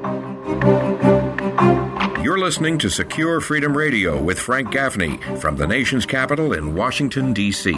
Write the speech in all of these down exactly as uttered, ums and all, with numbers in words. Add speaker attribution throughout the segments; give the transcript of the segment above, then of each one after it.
Speaker 1: You're listening to Secure Freedom Radio with Frank Gaffney from the nation's capital in Washington, D C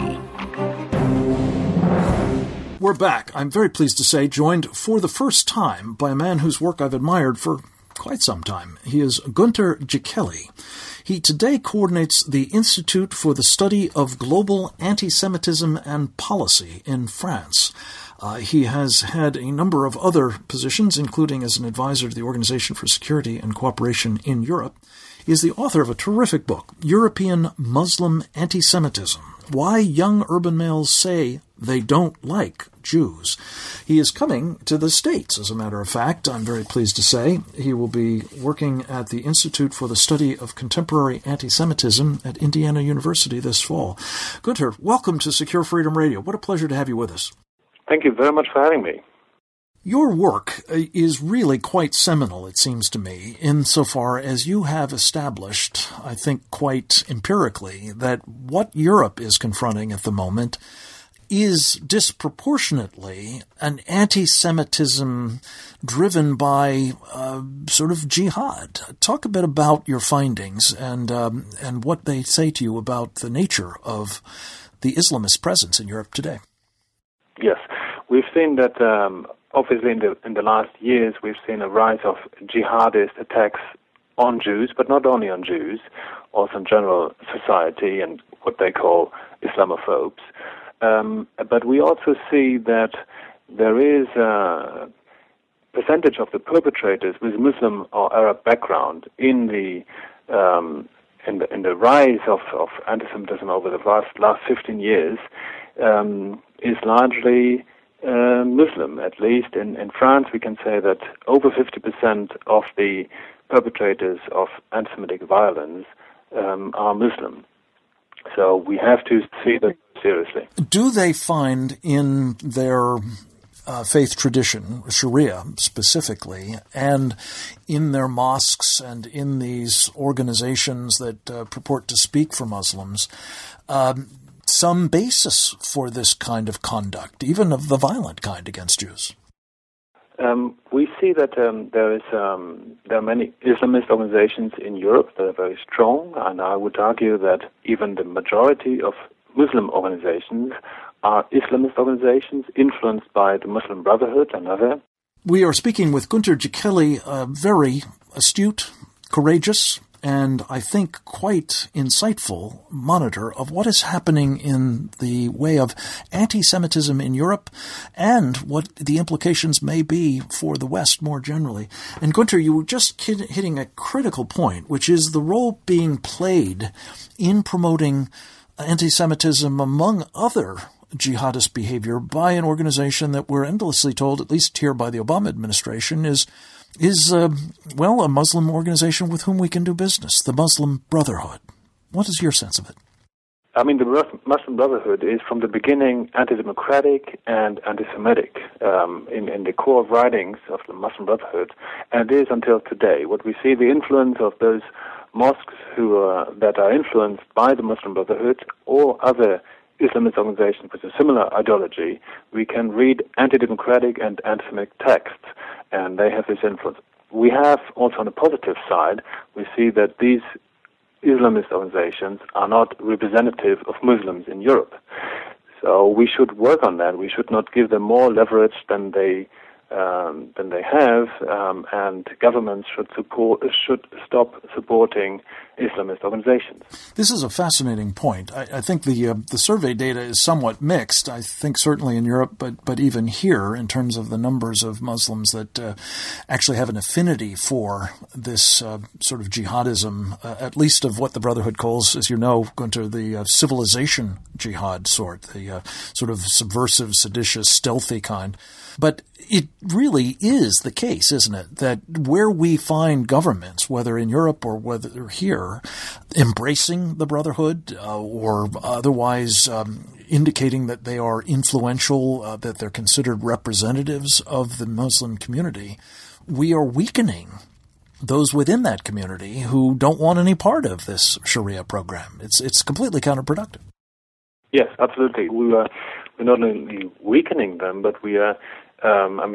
Speaker 2: We're back. I'm very pleased to say joined for the first time by a man whose work I've admired for quite some time. He is Günter Gieceli. He today coordinates the Institute for the Study of Global Anti-Semitism and Policy in France. Uh, he has had a number of other positions, including as an advisor to the Organization for Security and Cooperation in Europe. He is the author of a terrific book, European Muslim Anti-Semitism: Why Young Urban Males Say They Don't Like Jews. He is coming to the States, as a matter of fact, I'm very pleased to say. He will be working at the Institute for the Study of Contemporary Anti-Semitism at Indiana University this fall. Günter, welcome to Secure Freedom Radio. What a pleasure to have you with us.
Speaker 3: Thank you very much for having me.
Speaker 2: Your work is really quite seminal, it seems to me, insofar as you have established, I think quite empirically, that what Europe is confronting at the moment is disproportionately an anti-Semitism driven by uh, sort of jihad. Talk a bit about your findings and um, and what they say to you about the nature of the Islamist presence in Europe today.
Speaker 3: Yes, we've seen that, um, obviously in the in the last years, we've seen a rise of jihadist attacks on Jews, but not only on Jews, also in general society and what they call Islamophobes. Um, but we also see that there is a percentage of the perpetrators with Muslim or Arab background in the um, in the in the rise of, of anti-Semitism over the last last fifteen years. Um, is largely uh, Muslim. At least in, in France, we can say that over fifty percent of the perpetrators of anti-Semitic violence um, are Muslim. So we have to see that seriously.
Speaker 2: Do they find in their uh, faith tradition, Sharia specifically, and in their mosques and in these organizations that uh, purport to speak for Muslims, um, some basis for this kind of conduct, even of the violent kind against Jews?
Speaker 3: Um, we see that um, there is um, there are many Islamist organizations in Europe that are very strong, and I would argue that even the majority of Muslim organizations are Islamist organizations influenced by the Muslim Brotherhood and other.
Speaker 2: We are speaking with Günter Gieceli, a very astute, courageous, and I think quite insightful monitor of what is happening in the way of anti-Semitism in Europe and what the implications may be for the West more generally. And Günter, you were just hitting a critical point, which is the role being played in promoting anti-Semitism among other jihadist behavior by an organization that we're endlessly told, at least here by the Obama administration, is is, uh, well, a Muslim organization with whom we can do business, the Muslim Brotherhood. What is your sense of it?
Speaker 3: I mean, the Muslim Brotherhood is from the beginning anti-democratic and anti-Semitic um, in, in the core writings of the Muslim Brotherhood, and it is until today. What we see, the influence of those mosques who are, that are influenced by the Muslim Brotherhood or other Islamist organizations with a similar ideology, we can read anti-democratic and anti-Semitic texts, and they have this influence. We have also on the positive side, we see that these Islamist organizations are not representative of Muslims in Europe. So we should work on that. We should not give them more leverage than they um, than they have, um, and governments should support should stop supporting Islamist organizations.
Speaker 2: This is a fascinating point. I, I think the uh, the survey data is somewhat mixed. I think certainly in Europe, but but even here in terms of the numbers of Muslims that uh, actually have an affinity for this uh, sort of jihadism, uh, at least of what the Brotherhood calls, as you know, Günter, the uh, civilization jihad sort, the uh, sort of subversive, seditious, stealthy kind. But it really is the case, isn't it, that where we find governments, whether in Europe or whether here, embracing the Brotherhood uh, or otherwise um, indicating that they are influential, uh, that they're considered representatives of the Muslim community, we are weakening those within that community who don't want any part of this Sharia program. It's it's completely counterproductive. Yes,
Speaker 3: absolutely. We are we're not only weakening them, but we are. Um, I mean, the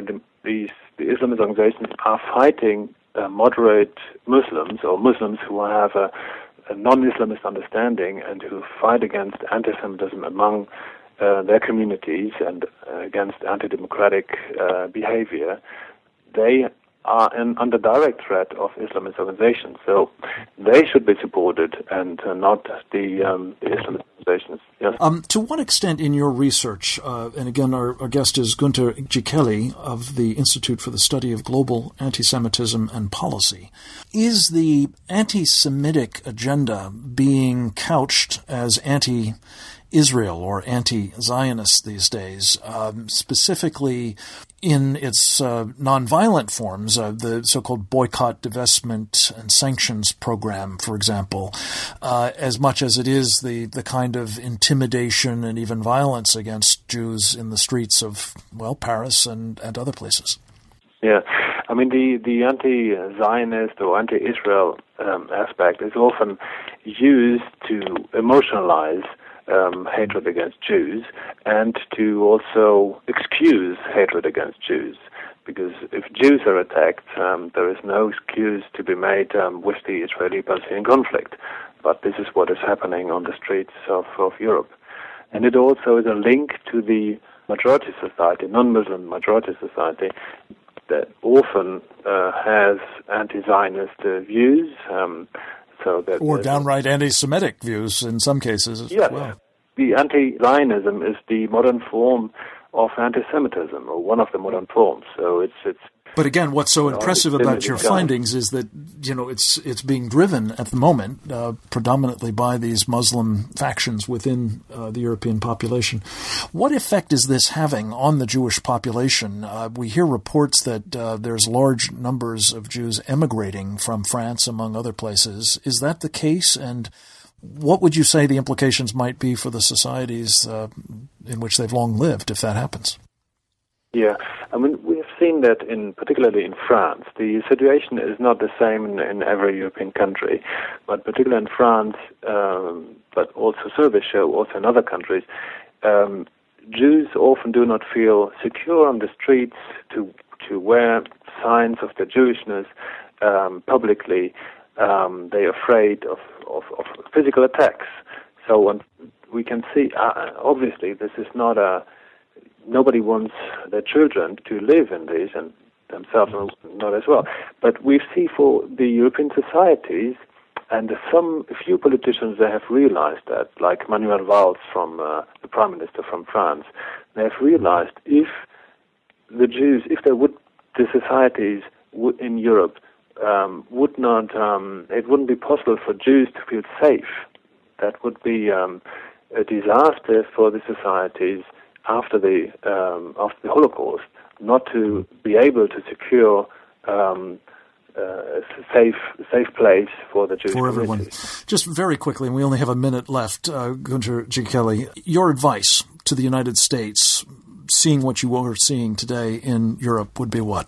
Speaker 3: these the Islamist organizations are fighting uh, moderate Muslims or Muslims who have a, a non-Islamist understanding and who fight against anti-Semitism among uh, their communities and uh, against anti-democratic uh, behavior. They are in, under direct threat of Islamist organizations. So they should be supported and uh, not the, um, the Islamist organizations. Yes.
Speaker 2: Um, to what extent in your research, uh, and again our, our guest is Günter Ciceli of the Institute for the Study of Global Anti-Semitism and Policy, is the anti-Semitic agenda being couched as anti Israel or anti-Zionist these days, um, specifically in its uh, nonviolent forms, uh, the so-called boycott, divestment, and sanctions program, for example, uh, as much as it is the, the kind of intimidation and even violence against Jews in the streets of, well, Paris and, and other places.
Speaker 3: Yeah, I mean, the, the anti-Zionist or anti-Israel um, aspect is often used to emotionalize Um, hatred against Jews and to also excuse hatred against Jews, because if Jews are attacked, um, there is no excuse to be made um, with the Israeli-Palestinian conflict. But this is what is happening on the streets of, of Europe. And it also is a link to the majority society, non-Muslim majority society, that often uh, has anti-Zionist uh, views, um, So that
Speaker 2: or downright anti-Semitic views in some cases as
Speaker 3: yes,
Speaker 2: well.
Speaker 3: The anti-Zionism is the modern form of anti-Semitism, or one of the modern forms. So it's it's.
Speaker 2: But again, what's so impressive about your findings is that, you know, it's it's being driven at the moment uh, predominantly by these Muslim factions within uh, the European population. What effect is this having on the Jewish population? Uh, we hear reports that uh, there's large numbers of Jews emigrating from France, among other places. Is that the case? And what would you say the implications might be for the societies uh, in which they've long lived if that happens?
Speaker 3: Yeah, I mean, we have seen that in, particularly in France, the situation is not the same in, in every European country, but particularly in France, um, but also surveys show, also in other countries, um, Jews often do not feel secure on the streets to to wear signs of their Jewishness um, publicly. Um, they're afraid of, of, of physical attacks. So when we can see, uh, obviously, this is not a nobody wants their children to live in this, and themselves not as well. But we see for the European societies, and some few politicians, they have realized that, like Manuel Valls, from uh, the Prime Minister from France, they have realized if the Jews, if there would, the societies would, in Europe um, would not, um, it wouldn't be possible for Jews to feel safe. That would be um, a disaster for the societies after the um, after the Holocaust, not to be able to secure um, uh, a safe safe place for the Jewish
Speaker 2: for
Speaker 3: community.
Speaker 2: everyone. Just very quickly, and we only have a minute left, uh, Günter Ciceli, your advice to the United States, seeing what you are seeing today in Europe, would be what?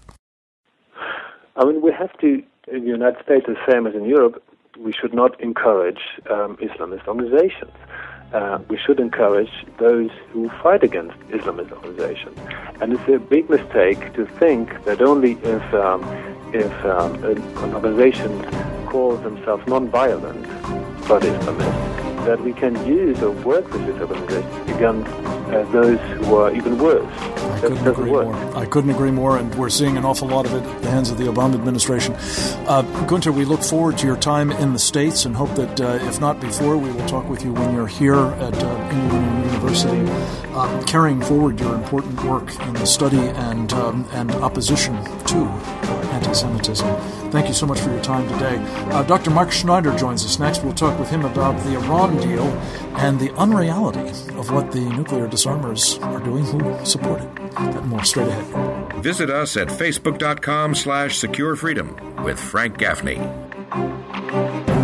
Speaker 3: I mean, we have to, in the United States, the same as in Europe, we should not encourage um, Islamist organizations. Uh, we should encourage those who fight against Islamist organizations. And it's a big mistake to think that only if um, if um, an organization calls themselves non-violent but Islamist, that we can use or work with this organization against uh, those who are even worse.
Speaker 2: I couldn't agree
Speaker 3: work.
Speaker 2: more. I couldn't agree more, and we're seeing an awful lot of it at the hands of the Obama administration. Uh, Günter, we look forward to your time in the States and hope that, uh, if not before, we will talk with you when you're here at uh, Indiana University, uh, carrying forward your important work in the study and um, and opposition to uh, anti-Semitism. Thank you so much for your time today. Uh, Doctor Mark Schneider joins us next. We'll talk with him about the Iran deal and the unreality of what the nuclear disarmers are doing who support it. That and more straight ahead.
Speaker 1: Visit us at facebook.com slash secure freedom with Frank Gaffney.